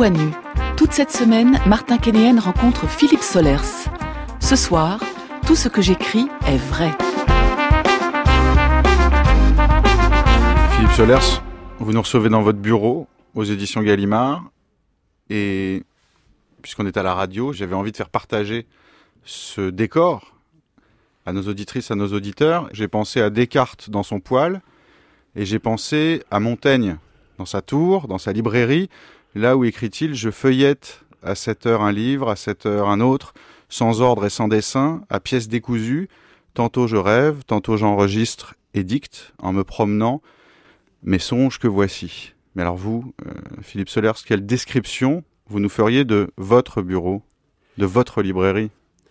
Voix nue. Toute cette semaine, Martin Kénéen rencontre Philippe Solers. Ce soir, tout ce que j'écris est vrai. Philippe Solers, vous nous recevez dans votre bureau aux éditions Gallimard. Et puisqu'on est à la radio, j'avais envie de faire partager ce décor à nos auditrices, à nos auditeurs. J'ai pensé à Descartes dans son poêle et j'ai pensé à Montaigne dans sa tour, dans sa librairie, là où écrit-il « Je feuillette à cette heure un livre, à cette heure un autre, sans ordre et sans dessin, à pièces décousues. Tantôt je rêve, tantôt j'enregistre et dicte, en me promenant mes songes que voici. » Mais alors vous, Philippe Solers, quelle description vous nous feriez de votre bureau, de votre librairie ?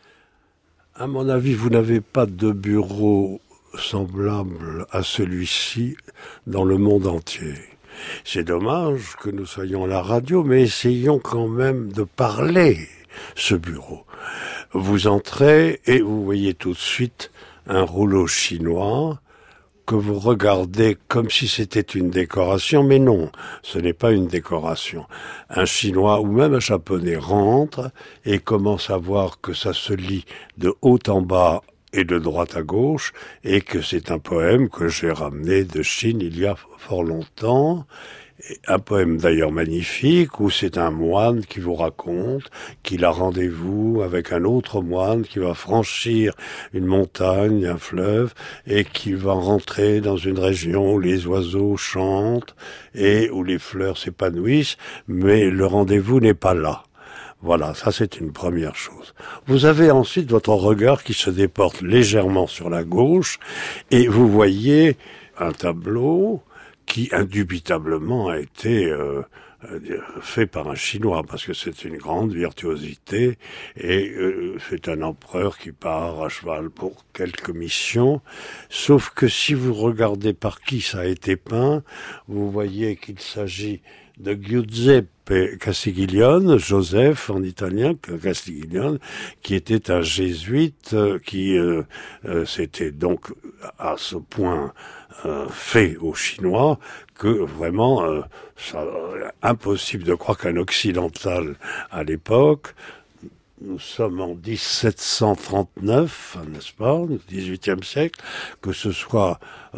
À mon avis, vous n'avez pas de bureau semblable à celui-ci dans le monde entier. C'est dommage que nous soyons à la radio, mais essayons quand même de parler ce bureau. Vous entrez et vous voyez tout de suite un rouleau chinois que vous regardez comme si c'était une décoration, mais non, ce n'est pas une décoration. Un Chinois ou même un Japonais rentre et commence à voir que ça se lit de haut en bas et de droite à gauche, et que c'est un poème que j'ai ramené de Chine il y a fort longtemps. Un poème d'ailleurs magnifique, où c'est un moine qui vous raconte qu'il a rendez-vous avec un autre moine qui va franchir une montagne, un fleuve, et qui va rentrer dans une région où les oiseaux chantent et où les fleurs s'épanouissent, mais le rendez-vous n'est pas là. Voilà, ça c'est une première chose. Vous avez ensuite votre regard qui se déporte légèrement sur la gauche et vous voyez un tableau qui indubitablement a été fait par un Chinois, parce que c'est une grande virtuosité et c'est un empereur qui part à cheval pour quelques missions. Sauf que si vous regardez par qui ça a été peint, vous voyez qu'il s'agit de Giuseppe Castiglione, Joseph en italien, Castiglione, qui était un jésuite qui s'était donc à ce point fait aux Chinois que vraiment impossible de croire qu'un occidental à l'époque, nous sommes en 1739, n'est-ce pas, au XVIIIe siècle, que ce soit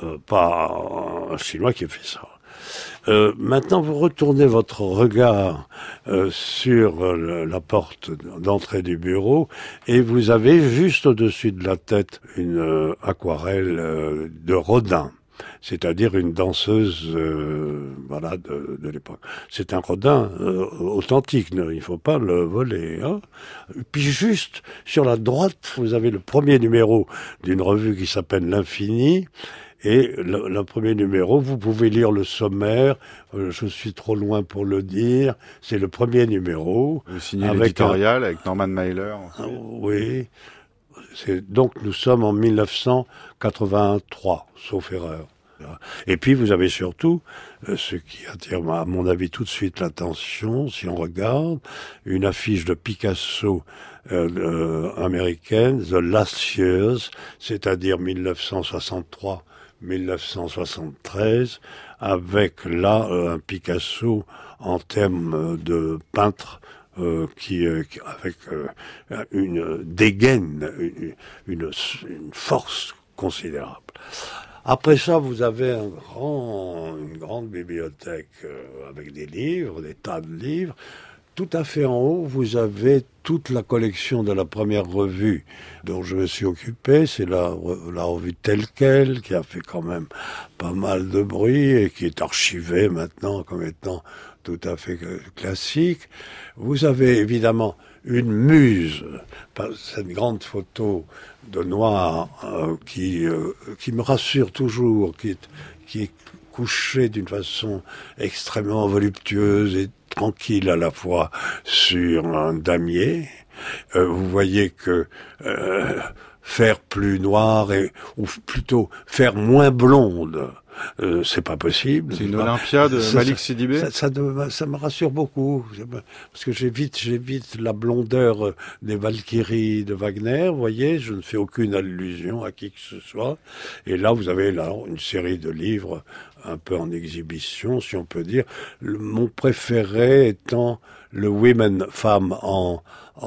pas un Chinois qui ait fait ça. Maintenant, vous retournez votre regard sur la porte d'entrée du bureau et vous avez juste au-dessus de la tête une aquarelle de Rodin, c'est-à-dire une danseuse de l'époque. C'est un Rodin authentique, il ne faut pas le voler. Hein. Puis juste sur la droite, vous avez le premier numéro d'une revue qui s'appelle L'Infini. Et le premier numéro, vous pouvez lire le sommaire, je suis trop loin pour le dire, c'est le premier numéro. Vous signez l'éditorial avec Norman Mailer. Oui, donc nous sommes en 1983, sauf erreur. Et puis vous avez surtout, ce qui attire à mon avis tout de suite l'attention, si on regarde, une affiche de Picasso américaine, The Last Years, c'est-à-dire 1963-1973, avec là un Picasso en termes de peintre avec une dégaine, une force considérable. Après ça, vous avez une grande bibliothèque avec des livres, des tas de livres. Tout à fait en haut, vous avez toute la collection de la première revue dont je me suis occupé. C'est la revue Telle Quelle, qui a fait quand même pas mal de bruit et qui est archivée maintenant comme étant tout à fait classique. Vous avez évidemment une muse, cette grande photo de noir qui me rassure toujours, qui est couchée d'une façon extrêmement voluptueuse et tranquille à la fois sur un damier. Vous voyez que faire plus noir ou plutôt faire moins blonde, c'est pas possible. C'est une Olympia de Malik Sidibé. Ça me rassure beaucoup, parce que j'évite la blondeur des Valkyries de Wagner. Vous voyez, je ne fais aucune allusion à qui que ce soit. Et là, vous avez là une série de livres un peu en exhibition, si on peut dire. Mon préféré étant le women, femme en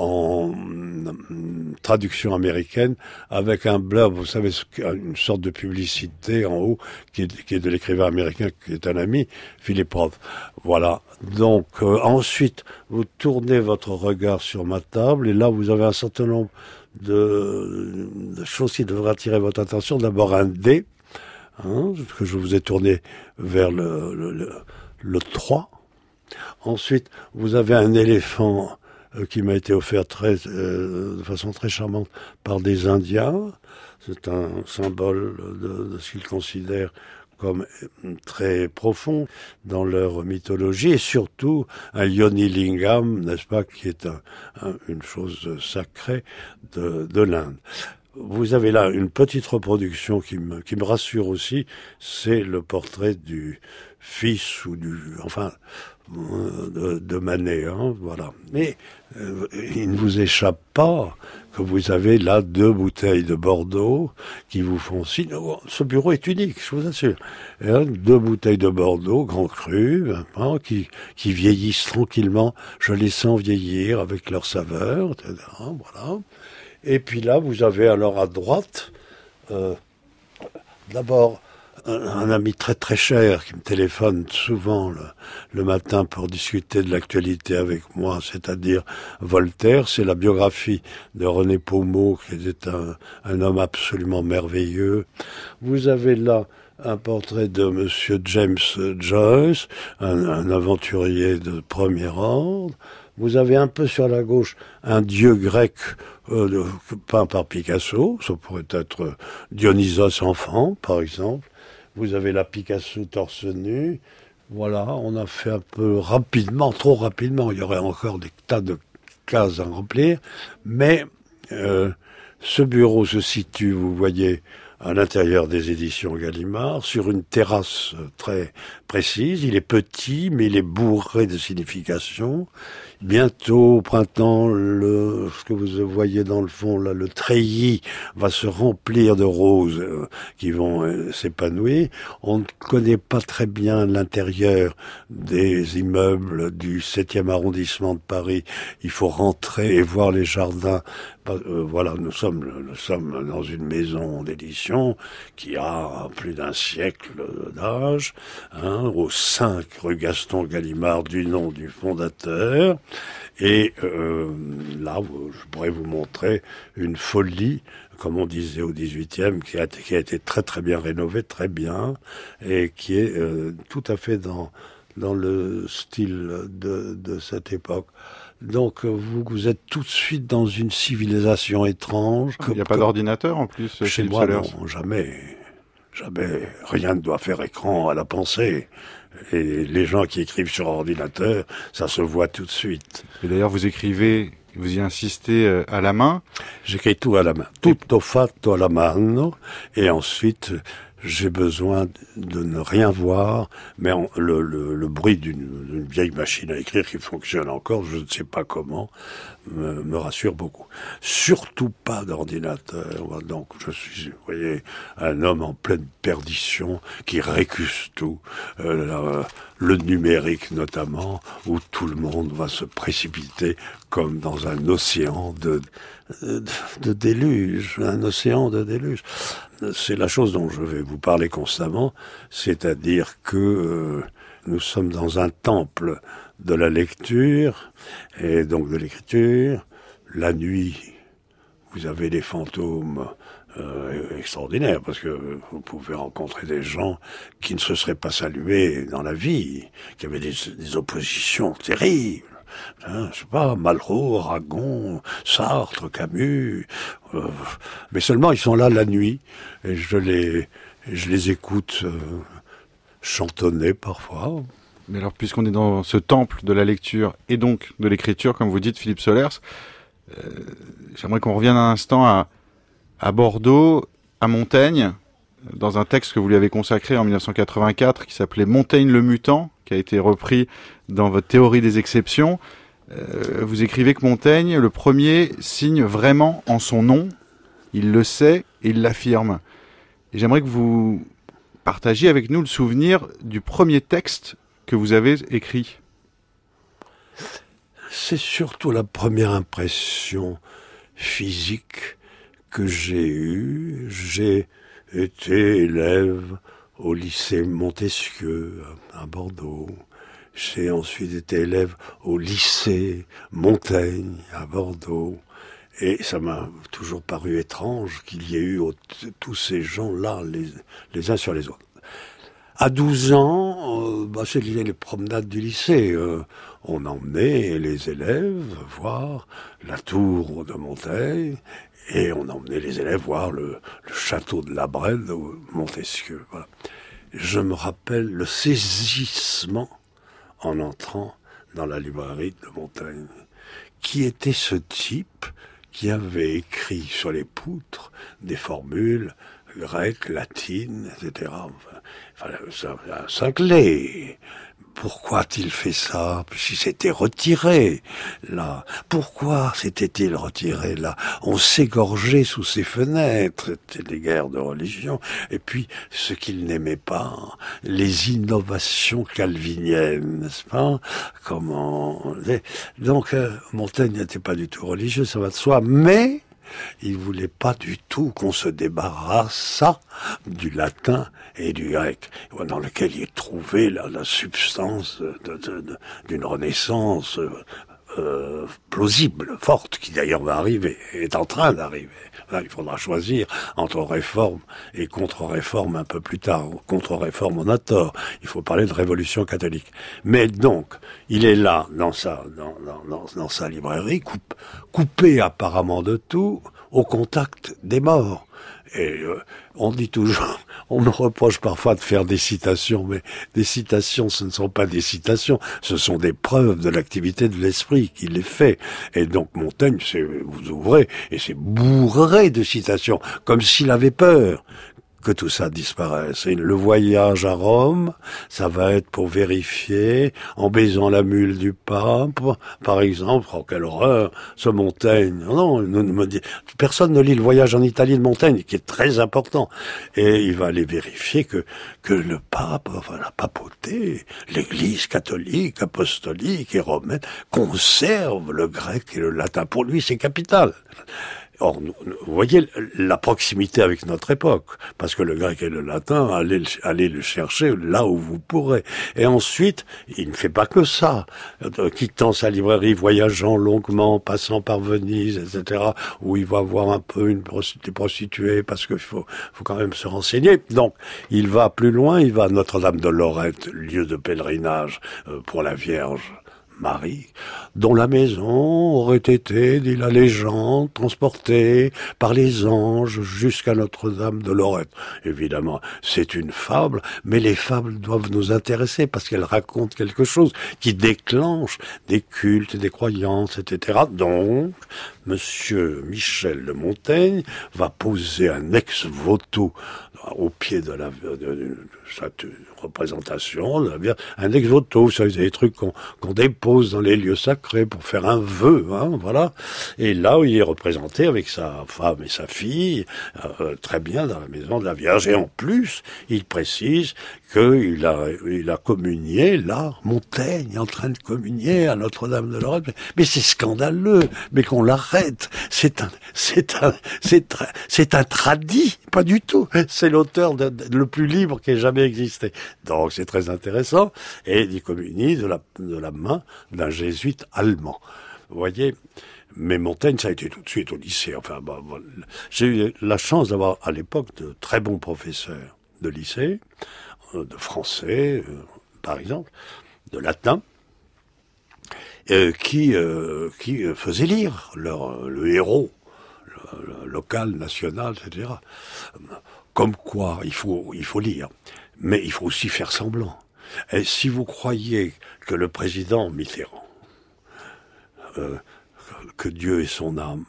traduction américaine, avec un blurb, vous savez, une sorte de publicité en haut, qui est de l'écrivain américain, qui est un ami, Philippe Roth. Voilà. Donc, ensuite, vous tournez votre regard sur ma table, et là, vous avez un certain nombre de choses qui devraient attirer votre attention. D'abord, un dé, que je vous ai tourné vers le 3. Ensuite, vous avez un éléphant qui m'a été offert de façon très charmante par des Indiens. C'est un symbole de ce qu'ils considèrent comme très profond dans leur mythologie, et surtout un Yoni Lingam, n'est-ce pas, qui est une chose sacrée de l'Inde. Vous avez là une petite reproduction qui me rassure aussi, c'est le portrait du fils ou de Manet, voilà. Mais il ne vous échappe pas que vous avez là 2 bouteilles de Bordeaux qui vous font signe. Ce bureau est unique, je vous assure. 2 bouteilles de Bordeaux, grand cru, qui vieillissent tranquillement. Je les sens vieillir avec leur saveur, etc. Voilà. Et puis là, vous avez alors à droite, d'abord, un ami très très cher qui me téléphone souvent le matin pour discuter de l'actualité avec moi, c'est-à-dire Voltaire. C'est la biographie de René Paumeau, qui était un homme absolument merveilleux. Vous avez là un portrait de Monsieur James Joyce, un aventurier de premier ordre. Vous avez un peu sur la gauche un dieu grec peint par Picasso. Ça pourrait être Dionysos enfant, par exemple. Vous avez la Picasso torse nu. Voilà, on a fait un peu rapidement, trop rapidement. Il y aurait encore des tas de cases à remplir. Mais ce bureau se situe, vous voyez, à l'intérieur des éditions Gallimard, sur une terrasse très précise. Il est petit, mais il est bourré de signification. Bientôt, au printemps, ce que vous voyez dans le fond, là, le treillis va se remplir de roses qui vont s'épanouir. On ne connaît pas très bien l'intérieur des immeubles du 7e arrondissement de Paris. Il faut rentrer et voir les jardins. Voilà, nous sommes dans une maison d'édition qui a plus d'1 siècle d'âge, au 5 rue Gaston Gallimard, du nom du fondateur. Et là, je pourrais vous montrer une folie, comme on disait au 18e, qui a été très très bien rénovée, très bien, et qui est tout à fait dans le style de cette époque. Donc vous êtes tout de suite dans une civilisation étrange. Il n'y a pas d'ordinateur en plus chez moi, non, jamais. Rien ne doit faire écran à la pensée. Et les gens qui écrivent sur ordinateur, ça se voit tout de suite. Et d'ailleurs, vous y insistez à la main. J'écris tout à la main. Tutto fatto alla mano. Et ensuite, j'ai besoin de ne rien voir, mais le bruit d'une vieille machine à écrire qui fonctionne encore, je ne sais pas comment, me rassure beaucoup. Surtout pas d'ordinateur. Donc je suis, vous voyez, un homme en pleine perdition qui récuse tout, le numérique notamment, où tout le monde va se précipiter comme dans un océan de déluge, un océan de déluge. C'est la chose dont je vais vous parler constamment, c'est-à-dire que nous sommes dans un temple de la lecture et donc de l'écriture. La nuit, vous avez des fantômes extraordinaires, parce que vous pouvez rencontrer des gens qui ne se seraient pas salués dans la vie, qui avaient des oppositions terribles. Je sais pas, Malraux, Aragon, Sartre, Camus, mais seulement ils sont là la nuit et je les écoute chantonner parfois. Mais alors, puisqu'on est dans ce temple de la lecture et donc de l'écriture, comme vous dites, Philippe Solers, j'aimerais qu'on revienne un instant à Bordeaux, à Montaigne, dans un texte que vous lui avez consacré en 1984 qui s'appelait Montaigne le mutant, qui a été repris dans votre théorie des exceptions. Vous écrivez que Montaigne, le premier, signe vraiment en son nom, il le sait et il l'affirme. Et j'aimerais que vous partagiez avec nous le souvenir du premier texte que vous avez écrit. C'est surtout la première impression physique que j'ai eue. J'ai été élève au lycée Montesquieu à Bordeaux. J'ai ensuite été élève au lycée Montaigne à Bordeaux. Et ça m'a toujours paru étrange qu'il y ait eu tous ces gens-là, les uns sur les autres. À 12 ans, c'était les promenades du lycée. On emmenait les élèves voir la tour de Montaigne et on emmenait les élèves voir le château de la Brenne de Montesquieu. Voilà. Je me rappelle le saisissement en entrant dans la librairie de Montaigne. Qui était ce type qui avait écrit sur les poutres des formules grecques, latines, etc. Enfin, ça a cinglé. Pourquoi a-t-il fait ça? Puisqu'il s'était retiré, là. Pourquoi s'était-il retiré, là? On s'égorgeait sous ses fenêtres. C'était des guerres de religion. Et puis, ce qu'il n'aimait pas, les innovations calviniennes, n'est-ce pas? Donc, Montaigne n'était pas du tout religieux, ça va de soi, mais il voulait pas du tout qu'on se débarrassât du latin et du grec, dans lequel il trouvait la substance d'une renaissance plausible, forte, qui d'ailleurs va arriver, est en train d'arriver. Là, il faudra choisir entre réforme et contre-réforme un peu plus tard. Contre-réforme, on a tort. Il faut parler de révolution catholique. Mais donc, il est là, dans sa librairie, coupé apparemment de tout, au contact des morts. Et on dit toujours, on me reproche parfois de faire des citations, mais des citations, ce ne sont pas des citations, ce sont des preuves de l'activité de l'esprit qui les fait. Et donc Montaigne, vous ouvrez, et c'est bourré de citations, comme s'il avait peur que tout ça disparaisse. Et le voyage à Rome, ça va être pour vérifier, en baisant la mule du pape, par exemple. Oh, quelle horreur, ce Montaigne. Non, personne ne lit le voyage en Italie de Montaigne, qui est très important. Et il va aller vérifier que le pape, enfin, la papauté, l'église catholique, apostolique et romaine, conserve le grec et le latin. Pour lui, c'est capital. Or, vous voyez la proximité avec notre époque, parce que le grec et le latin, allez le chercher là où vous pourrez. Et ensuite, il ne fait pas que ça. Quittant sa librairie, voyageant longuement, passant par Venise, etc., où il va voir un peu des prostituées, parce qu'il faut quand même se renseigner. Donc, il va plus loin, il va à Notre-Dame de Lorette, lieu de pèlerinage pour la Vierge Marie, dont la maison aurait été, dit la légende, transportée par les anges jusqu'à Notre-Dame de Lorette. Évidemment, c'est une fable, mais les fables doivent nous intéresser parce qu'elles racontent quelque chose qui déclenche des cultes, des croyances, etc. Donc, Monsieur Michel de Montaigne va poser un ex-voto au pied de cette représentation, un ex-voto, vous savez, des trucs qu'on dépose dans les lieux sacrés pour faire un vœu, voilà. Et là où il est représenté avec sa femme et sa fille, très bien dans la maison de la Vierge. Et en plus, il précise qu'il a communié, là, Montaigne est en train de communier à Notre-Dame de Lorette. Mais c'est scandaleux, mais qu'on l'arrête. C'est un tradit, pas du tout. C'est l'auteur le plus libre qui ait jamais existé. Donc c'est très intéressant. Et il communie de la main d'un jésuite allemand. Vous voyez, mais Montaigne, ça a été tout de suite au lycée. Enfin, j'ai eu la chance d'avoir à l'époque de très bons professeurs de lycée, de français, par exemple, de latin, qui faisaient lire le héros local, national, etc. Comme quoi, il faut lire, mais il faut aussi faire semblant. Et si vous croyez que le président Mitterrand, que Dieu ait son âme,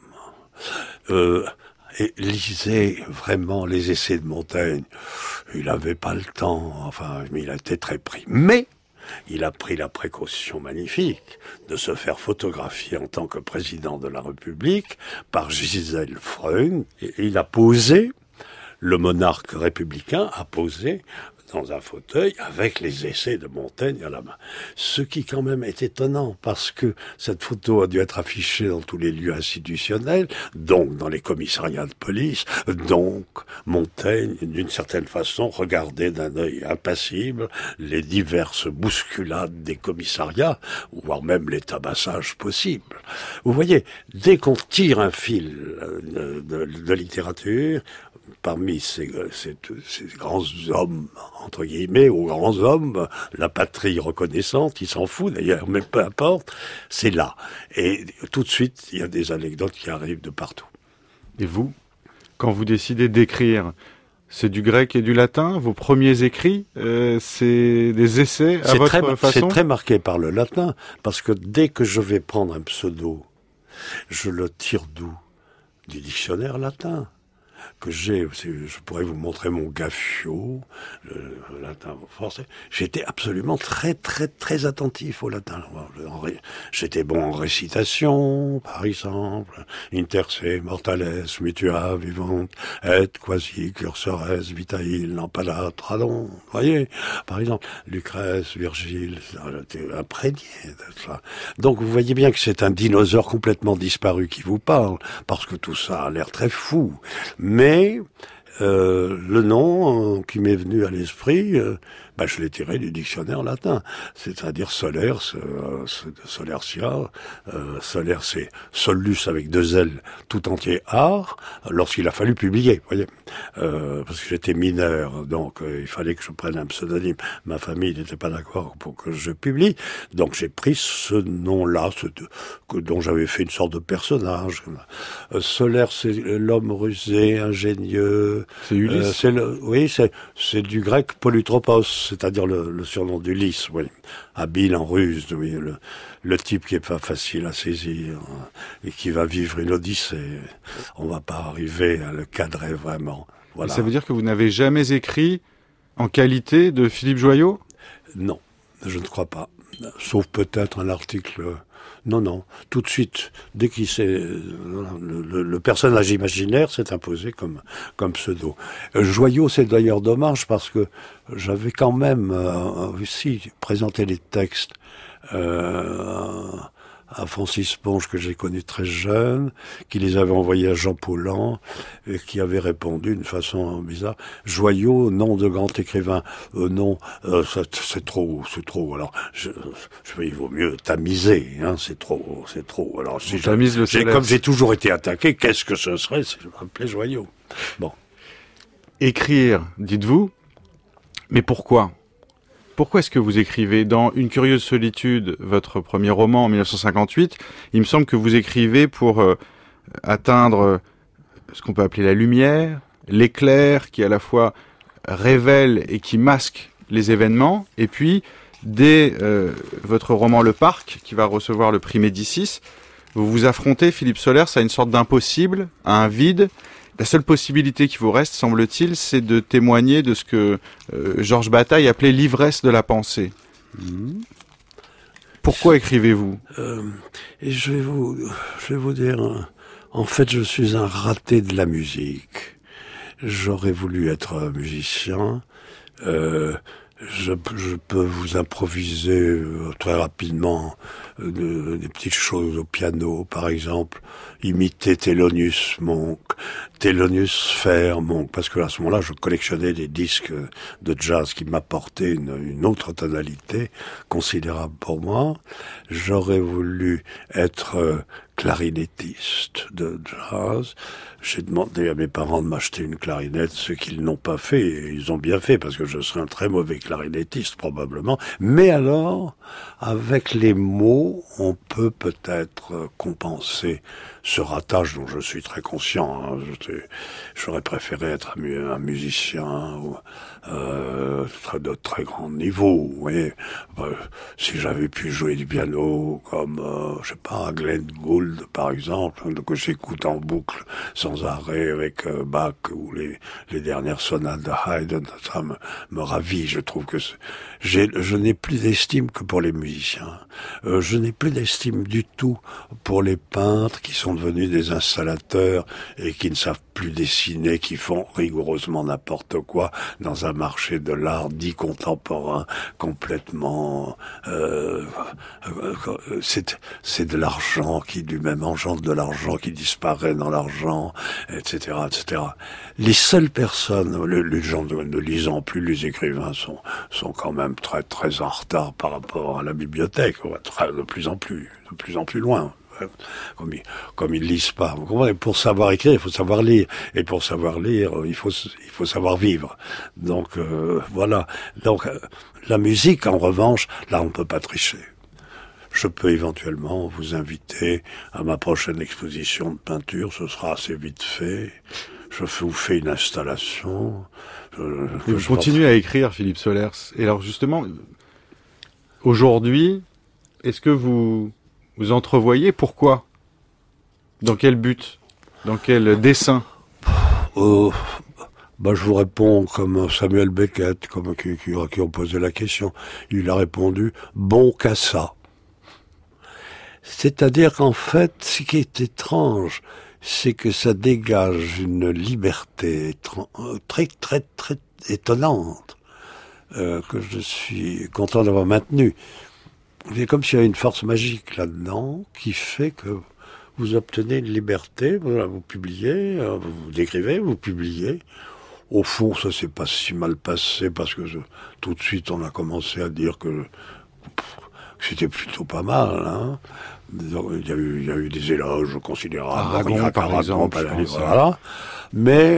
et lisait vraiment les essais de Montaigne, il n'avait pas le temps, enfin, mais il a été très pris. Mais il a pris la précaution magnifique de se faire photographier en tant que président de la République par Gisèle Freund. Et il a posé, le monarque républicain a posé dans un fauteuil avec les essais de Montaigne à la main. Ce qui quand même est étonnant parce que cette photo a dû être affichée dans tous les lieux institutionnels, donc dans les commissariats de police, donc Montaigne, d'une certaine façon, regardait d'un œil impassible les diverses bousculades des commissariats, voire même les tabassages possibles. Vous voyez, dès qu'on tire un fil de littérature, parmi ces grands hommes, entre guillemets, aux grands hommes, la patrie reconnaissante, il s'en fout d'ailleurs, mais peu importe, c'est là. Et tout de suite, il y a des anecdotes qui arrivent de partout. Et vous, quand vous décidez d'écrire, c'est du grec et du latin? Vos premiers écrits, c'est des essais à votre façon? C'est très marqué par le latin, parce que dès que je vais prendre un pseudo, je le tire d'où? Du dictionnaire latin que j'ai. Je pourrais vous montrer mon Gaffio, le latin français. J'étais absolument très très très attentif au latin. J'étais bon en récitation, par exemple, interse, mortales, mutua, vivant, et quasi, cursores, vitae, lampada, tradon. Vous voyez, par exemple, Lucrèce, Virgile, imprégné de ça. Donc vous voyez bien que c'est un dinosaure complètement disparu qui vous parle, parce que tout ça a l'air très fou. Mais le nom qui m'est venu à l'esprit, je l'ai tiré du dictionnaire latin, c'est-à-dire Solers, Solertia, Soler c'est Solus avec 2 L tout entier art, lorsqu'il a fallu publier, vous voyez, parce que j'étais mineur, donc il fallait que je prenne un pseudonyme. Ma famille n'était pas d'accord pour que je publie, donc j'ai pris ce nom-là, dont j'avais fait une sorte de personnage. Soler, c'est l'homme rusé, ingénieux. C'est Ulysse. C'est du grec polutropos, c'est-à-dire le surnom d'Ulysse, oui. Habile en ruse, oui, le type qui est pas facile à saisir et qui va vivre une odyssée. On va pas arriver à le cadrer vraiment. Voilà. Et ça veut dire que vous n'avez jamais écrit en qualité de Philippe Joyau? Non, je ne crois pas. Sauf peut-être un article. Non, tout de suite, dès qu'il s'est, le personnage imaginaire s'est imposé comme pseudo. Joyau, c'est d'ailleurs dommage parce que j'avais quand même aussi présenté les textes à Francis Ponge, que j'ai connu très jeune, qui les avait envoyés à Jean Paulhan, et qui avait répondu d'une façon bizarre. Joyau, nom de grand écrivain. Non, c'est trop. Alors, il vaut mieux tamiser, hein, c'est trop. Alors, si comme j'ai toujours été attaqué, qu'est-ce que ce serait si je m'appelais Joyau? Bon. Écrire, dites-vous, mais pourquoi? Pourquoi est-ce que vous écrivez? Dans Une curieuse solitude, votre premier roman en 1958, il me semble que vous écrivez pour atteindre ce qu'on peut appeler la lumière, l'éclair qui à la fois révèle et qui masque les événements. Et puis, dès votre roman Le Parc, qui va recevoir le prix Médicis, vous vous affrontez, Philippe Solers, à une sorte d'impossible, à un vide. La seule possibilité qui vous reste, semble-t-il, c'est de témoigner de ce que Georges Bataille appelait l'ivresse de la pensée. Pourquoi écrivez-vous? Et je vais vous dire, en fait, je suis un raté de la musique. J'aurais voulu être musicien. Je peux vous improviser très rapidement des petites choses au piano, par exemple, imiter Thelonious Monk, Thelonious faire Monk, parce que à ce moment-là, je collectionnais des disques de jazz qui m'apportaient une autre tonalité considérable pour moi. J'aurais voulu être clarinettiste de jazz. J'ai demandé à mes parents de m'acheter une clarinette, ce qu'ils n'ont pas fait, et ils ont bien fait, parce que je serais un très mauvais clarinettiste, probablement. Mais alors, avec les mots, on peut peut-être compenser ce ratage dont je suis très conscient. Hein. J'aurais préféré être un musicien de très grand niveau. Vous voyez. Si j'avais pu jouer du piano comme, je sais pas, Glenn Gould, Messiaenfeld, par exemple, que j'écoute en boucle sans arrêt avec Bach ou les dernières sonates de Haydn, ça me ravit. Je trouve que je n'ai plus d'estime que pour les musiciens. Je n'ai plus d'estime du tout pour les peintres qui sont devenus des installateurs et qui ne savent plus dessiner, qui font rigoureusement n'importe quoi dans un marché de l'art dit contemporain complètement c'est de l'argent qui lui-même engendre de l'argent qui disparaît dans l'argent, etc., etc. Les seules personnes, les gens ne lisant plus, les écrivains sont quand même très très en retard par rapport à la bibliothèque, de plus en plus loin. Comme ils lisent pas. Vous comprenez ? Pour savoir écrire, il faut savoir lire. Et pour savoir lire, il faut savoir vivre. Donc, voilà. Donc, la musique, en revanche, là, on peut pas tricher. Je peux éventuellement vous inviter à ma prochaine exposition de peinture. Ce sera assez vite fait. Je vous fais une installation. Vous continuez à écrire, Philippe Solers. Et alors, justement, aujourd'hui, est-ce que vous entrevoyez pourquoi? Dans quel but? Dans quel dessein? Je vous réponds comme Samuel Beckett, qui ont posé la question. Il a répondu « bon qu'à ça ». C'est-à-dire qu'en fait, ce qui est étrange, c'est que ça dégage une liberté très, très, très étonnante, que je suis content d'avoir maintenue. C'est comme s'il y avait une force magique là-dedans qui fait que vous obtenez une liberté, vous publiez, vous décrivez, vous publiez. Au fond, ça s'est pas si mal passé parce que tout de suite on a commencé à dire que c'était plutôt pas mal. Hein. Il y a eu des éloges considérables. Aragon, par exemple. Voilà. Mais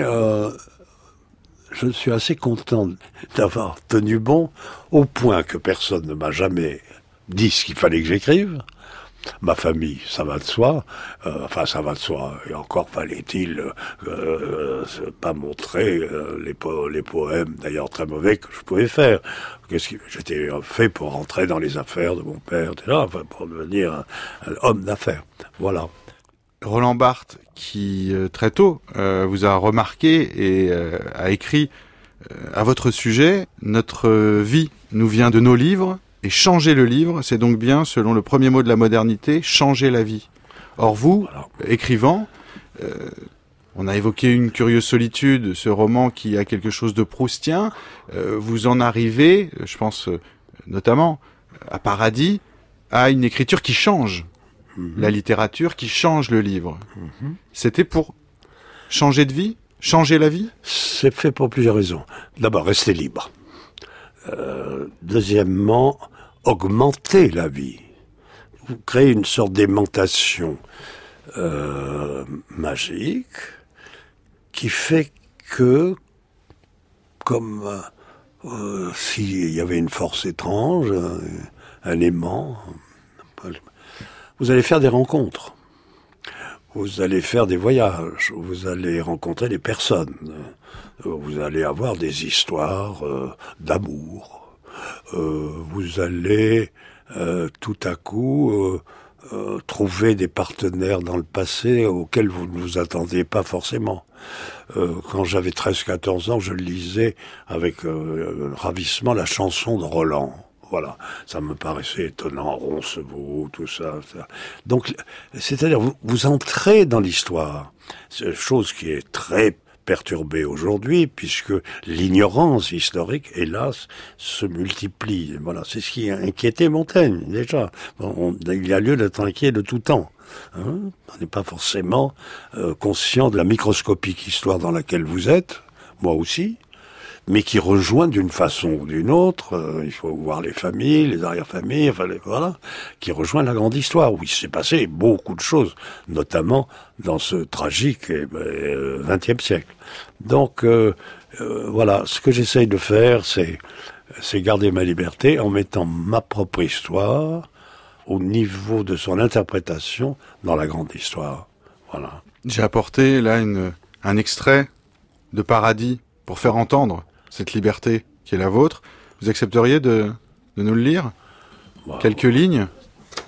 je suis assez content d'avoir tenu bon au point que personne ne m'a jamais dit ce qu'il fallait que j'écrive. Ma famille, ça va de soi. Ça va de soi. Et encore fallait-il pas montrer les poèmes, d'ailleurs très mauvais, que je pouvais faire. J'étais fait pour rentrer dans les affaires de mon père, etc., pour devenir un homme d'affaires. Voilà. Roland Barthes, qui très tôt vous a remarqué et a écrit à votre sujet « Notre vie nous vient de nos livres ». Et changer le livre, c'est donc bien, selon le premier mot de la modernité, changer la vie. Or vous, écrivant, on a évoqué Une curieuse solitude, ce roman qui a quelque chose de proustien, vous en arrivez, je pense notamment à Paradis, à une écriture qui change la littérature, qui change le livre. C'était pour changer de vie, changer la vie ? C'est fait pour plusieurs raisons. D'abord, rester libre. Deuxièmement, augmenter la vie. Vous créez une sorte d'aimantation magique qui fait que, comme s'il y avait une force étrange, un aimant, vous allez faire des rencontres. Vous allez faire des voyages, vous allez rencontrer des personnes, vous allez avoir des histoires d'amour. Vous allez tout à coup trouver des partenaires dans le passé auxquels vous ne vous attendiez pas forcément. Quand j'avais 13-14 ans, je lisais avec ravissement la chanson de Roland. Voilà, ça me paraissait étonnant, Roncevaux, tout ça. Donc, c'est-à-dire, vous entrez dans l'histoire, chose qui est très perturbée aujourd'hui, puisque l'ignorance historique, hélas, se multiplie. Voilà, c'est ce qui inquiétait Montaigne, déjà. Il y a lieu d'être inquiet de tout temps. Hein, on n'est pas forcément conscient de la microscopique histoire dans laquelle vous êtes, moi aussi, mais qui rejoint d'une façon ou d'une autre, il faut voir les familles, les arrière-familles, voilà, qui rejoint la grande histoire, où il s'est passé beaucoup de choses, notamment dans ce tragique XXe siècle. Donc, voilà, ce que j'essaye de faire, c'est garder ma liberté en mettant ma propre histoire au niveau de son interprétation dans la grande histoire. Voilà. J'ai apporté là un extrait de Paradis pour faire entendre cette liberté qui est la vôtre. Vous accepteriez de nous le lire ? Wow. Quelques lignes ?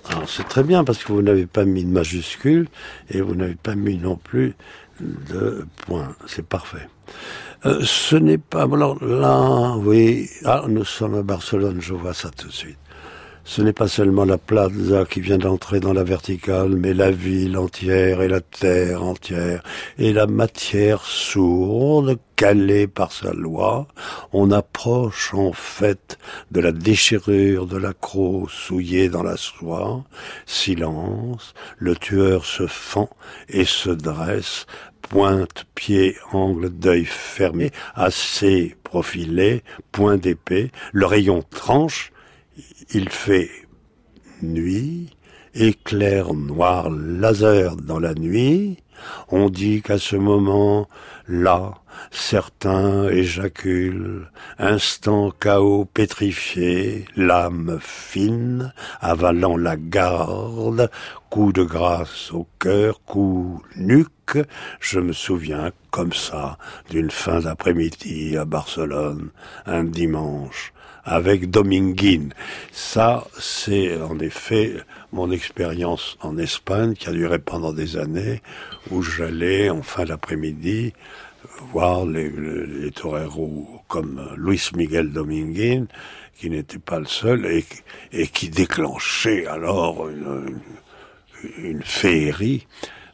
Alors c'est très bien parce que vous n'avez pas mis de majuscule et vous n'avez pas mis non plus de point. C'est parfait. Ce n'est pas... Alors là, oui, nous sommes à Barcelone, je vois ça tout de suite. Ce n'est pas seulement la plaza qui vient d'entrer dans la verticale, mais la ville entière et la terre entière et la matière sourde, calée par sa loi. On approche en fait de la déchirure de l'accroc souillé dans la soie. Silence, le tueur se fend et se dresse, pointe, pied, angle d'œil fermé, assez profilé, point d'épée, le rayon tranche. Il fait nuit, éclair noir laser dans la nuit. On dit qu'à ce moment-là, certains éjaculent, instant chaos pétrifié, lame fine, avalant la garde, coup de grâce au cœur, coup nuque. Je me souviens comme ça d'une fin d'après-midi à Barcelone, un dimanche, avec Dominguín. Ça, c'est en effet mon expérience en Espagne qui a duré pendant des années, où j'allais en fin d'après-midi voir les toreros comme Luis Miguel Dominguín, qui n'était pas le seul, et qui déclenchait alors une féerie.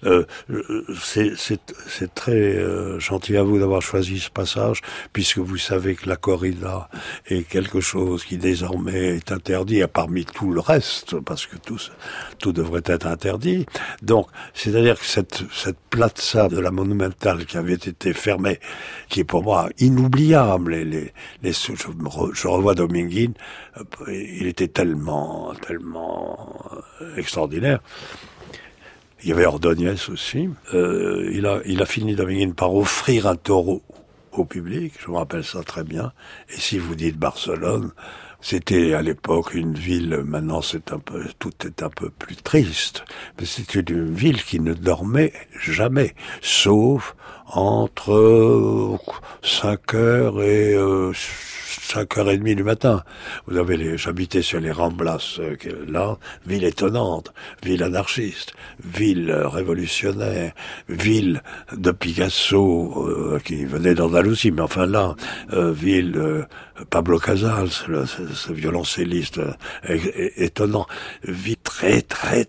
C'est très gentil à vous d'avoir choisi ce passage, puisque vous savez que la corrida est quelque chose qui désormais est interdit, parmi tout le reste, parce que tout devrait être interdit. Donc, c'est-à-dire que cette plaza de la Monumental qui avait été fermée, qui est pour moi inoubliable, je revois Dominguín, il était tellement extraordinaire. Il y avait Ordóñez aussi. Il a fini Dominguín par offrir un taureau au public. Je me rappelle ça très bien. Et si vous dites Barcelone, c'était à l'époque une ville. Maintenant, tout est un peu plus triste. Mais c'était une ville qui ne dormait jamais, sauf entre 5h et 5h30 du matin. J'habitais sur les Ramblas, là, ville étonnante, ville anarchiste, ville révolutionnaire, ville de Picasso, qui venait d'Andalousie, mais enfin là, ville Pablo Casals, ce violoncelliste étonnant, ville très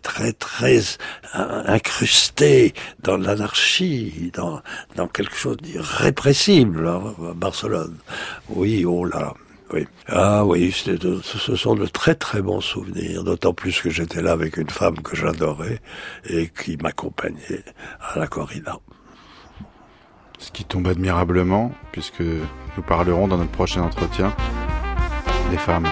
incrustée dans l'anarchie, dans quelque chose d'irrépressible, à Barcelone. Oui, oh là. Oui. Ah oui, ce sont de très bons souvenirs, d'autant plus que j'étais là avec une femme que j'adorais et qui m'accompagnait à la corrida. Ce qui tombe admirablement, puisque nous parlerons dans notre prochain entretien des femmes.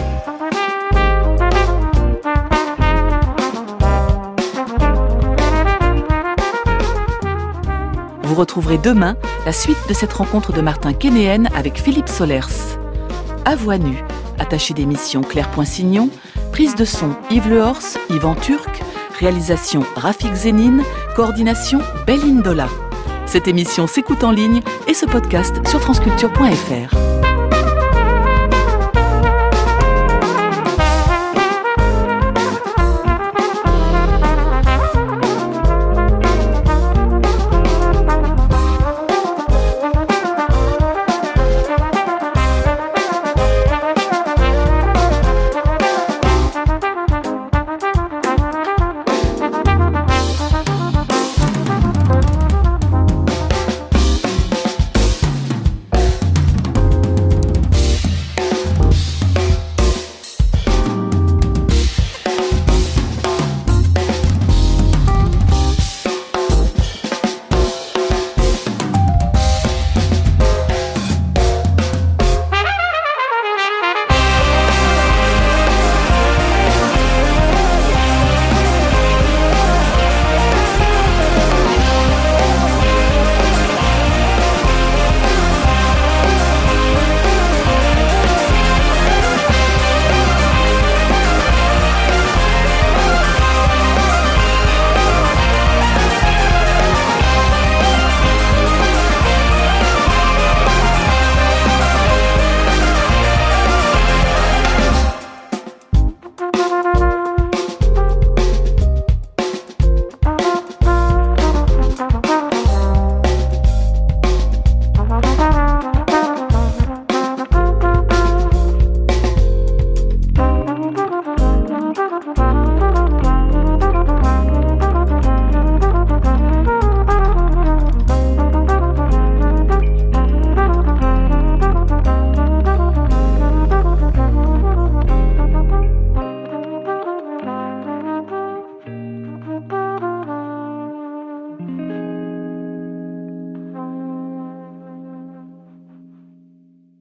Vous retrouverez demain la suite de cette rencontre de Martin Kénéen avec Philippe Solers. À voix nue, attaché d'émission Claire Poinsignon, prise de son Yves Lehors, Yvan Turc, réalisation Rafik Zénine, coordination Belindola. Cette émission s'écoute en ligne et se podcast sur franceculture.fr.